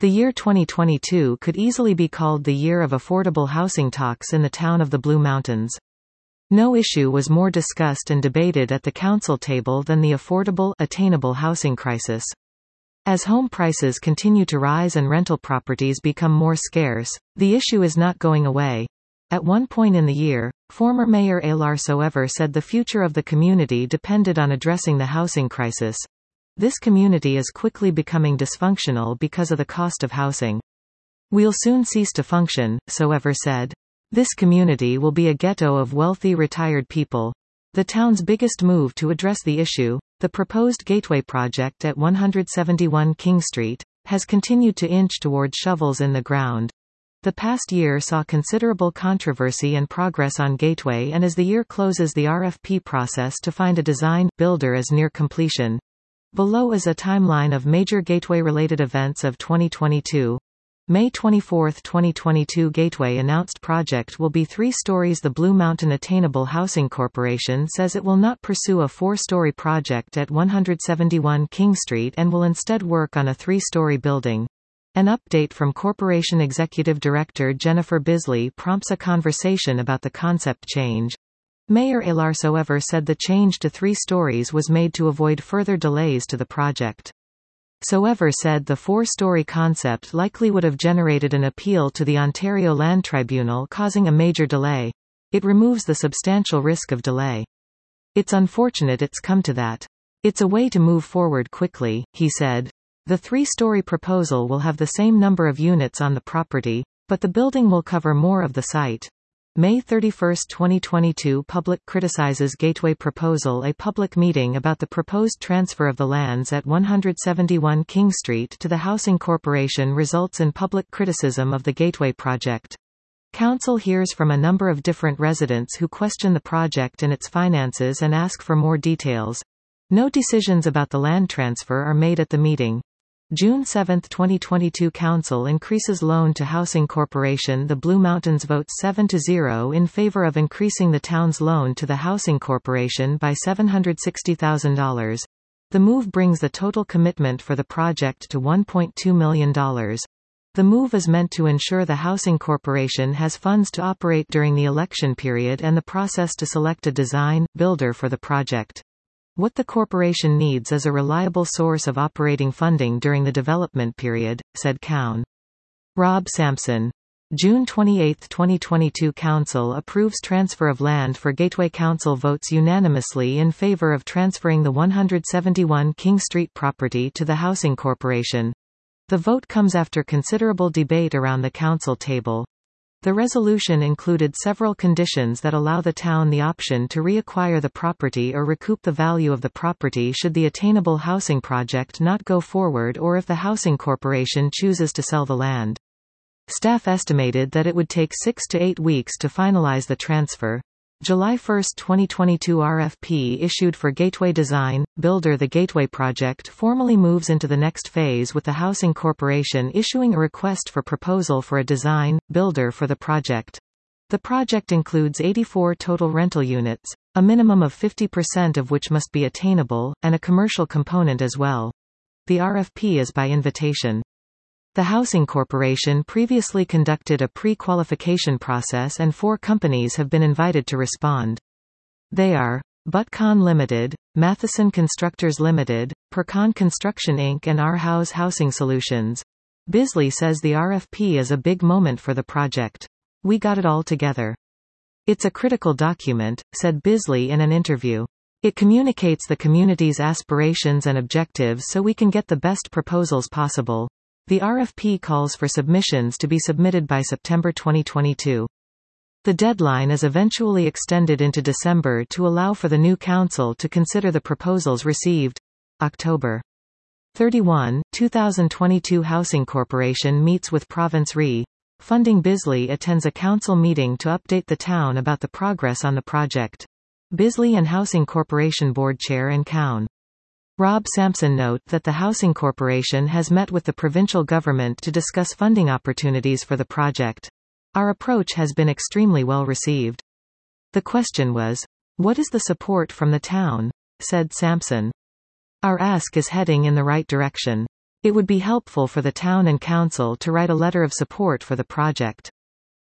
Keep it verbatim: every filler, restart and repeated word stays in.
The year twenty twenty-two could easily be called the year of affordable housing talks in the town of the Blue Mountains. No issue was more discussed and debated at the council table than the affordable, attainable housing crisis. As home prices continue to rise and rental properties become more scarce, the issue is not going away. At one point in the year, former Mayor Alarsoever said the future of the community depended on addressing the housing crisis. This community is quickly becoming dysfunctional because of the cost of housing. We'll soon cease to function, Soever said. This community will be a ghetto of wealthy retired people. The town's biggest move to address the issue, the proposed Gateway project at one seventy-one King Street, has continued to inch toward shovels in the ground. The past year saw considerable controversy and progress on Gateway, and as the year closes, the R F P process to find a design builder is near completion. Below is a timeline of major Gateway-related events of twenty twenty-two. May twenty-fourth twenty twenty-two Gateway announced project will be three stories. The Blue Mountain Attainable Housing Corporation says it will not pursue a four-story project at one seventy-one King Street and will instead work on a three-story building. An update from Corporation Executive Director Jennifer Bisley prompts a conversation about the concept change. Mayor Alarsoever said the change to three stories was made to avoid further delays to the project. Soever said the four-story concept likely would have generated an appeal to the Ontario Land Tribunal, causing a major delay. It removes the substantial risk of delay. It's unfortunate it's come to that. It's a way to move forward quickly, he said. The three-story proposal will have the same number of units on the property, but the building will cover more of the site. May thirty-first twenty twenty-two Public criticizes Gateway proposal. A public meeting about the proposed transfer of the lands at one seventy-one King Street to the Housing Corporation results in public criticism of the Gateway project. Council hears from a number of different residents who question the project and its finances and ask for more details. No decisions about the land transfer are made at the meeting. June seventh twenty twenty-two Council increases loan to Housing Corporation. The Blue Mountains votes seven to zero in favor of increasing the town's loan to the Housing Corporation by seven hundred sixty thousand dollars. The move brings the total commitment for the project to one point two million dollars. The move is meant to ensure the Housing Corporation has funds to operate during the election period and the process to select a design builder for the project. What the corporation needs is a reliable source of operating funding during the development period, said Cowan. Rob Sampson. June twenty-eighth twenty twenty-two Council approves transfer of land for Gateway. Council votes unanimously in favor of transferring the one seventy-one King Street property to the Housing Corporation. The vote comes after considerable debate around the council table. The resolution included several conditions that allow the town the option to reacquire the property or recoup the value of the property should the attainable housing project not go forward or if the Housing Corporation chooses to sell the land. Staff estimated that it would take six to eight weeks to finalize the transfer. July first twenty twenty-two R F P issued for Gateway Design Builder. The Gateway project formally moves into the next phase with the Housing Corporation issuing a request for proposal for a design builder for the project. The project includes eighty-four total rental units, a minimum of fifty percent of which must be attainable, and a commercial component as well. The R F P is by invitation. The Housing Corporation previously conducted a pre-qualification process and four companies have been invited to respond. They are Butcon Limited, Matheson Constructors Limited, Percon Construction Incorporated and Our House Housing Solutions. Bisley says the R F P is a big moment for the project. We got it all together. It's a critical document, said Bisley in an interview. It communicates the community's aspirations and objectives so we can get the best proposals possible. The R F P calls for submissions to be submitted by September twenty twenty-two. The deadline is eventually extended into December to allow for the new council to consider the proposals received. October thirty-first, twenty twenty-two Housing Corporation meets with Province Re. Funding. Bisley attends a council meeting to update the town about the progress on the project. Bisley and Housing Corporation Board Chair and Cowan. Rob Sampson note that the Housing Corporation has met with the provincial government to discuss funding opportunities for the project. Our approach has been extremely well received. The question was, what is the support from the town? Said Sampson. Our ask is heading in the right direction. It would be helpful for the town and council to write a letter of support for the project.